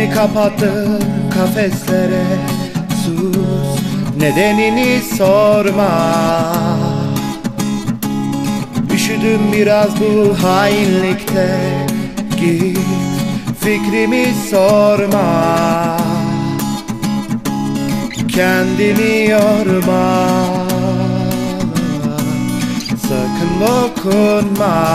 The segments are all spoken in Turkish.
Beni kapattın kafeslere, sus, nedenini sorma. Üşüdüm biraz bu hainlikte, git fikrimi sorma. Kendini yorma, sakın dokunma.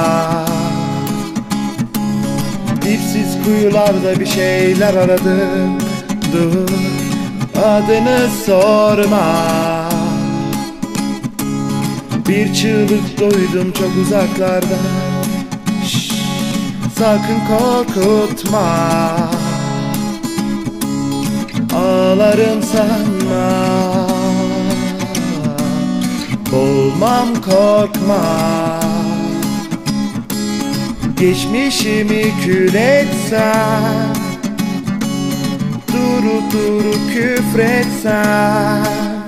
Dipsiz kuyularda bir şeyler aradım, dur, adını sorma. Bir çığlık duydum çok uzaklarda, şşş, sakın korkutma. Ağlarım sanma, boğulmam korkma. Geçmişimi kül etsen, durup durup küfretsen,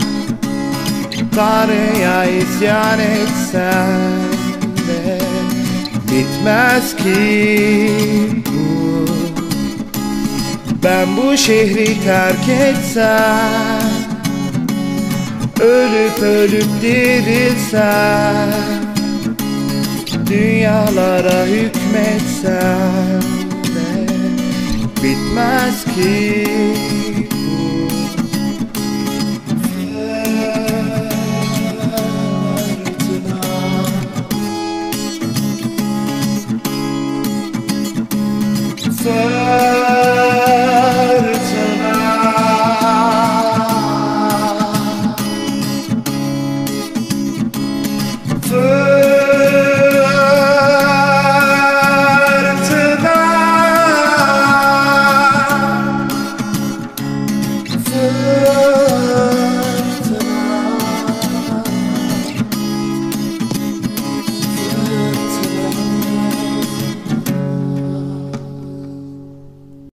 Tanrı'ya isyan etsen de bitmez ki bu. Ben bu şehri terk etsem, ölüp ölüp dirilsem, dünyalara hükmetsem de bitmez ki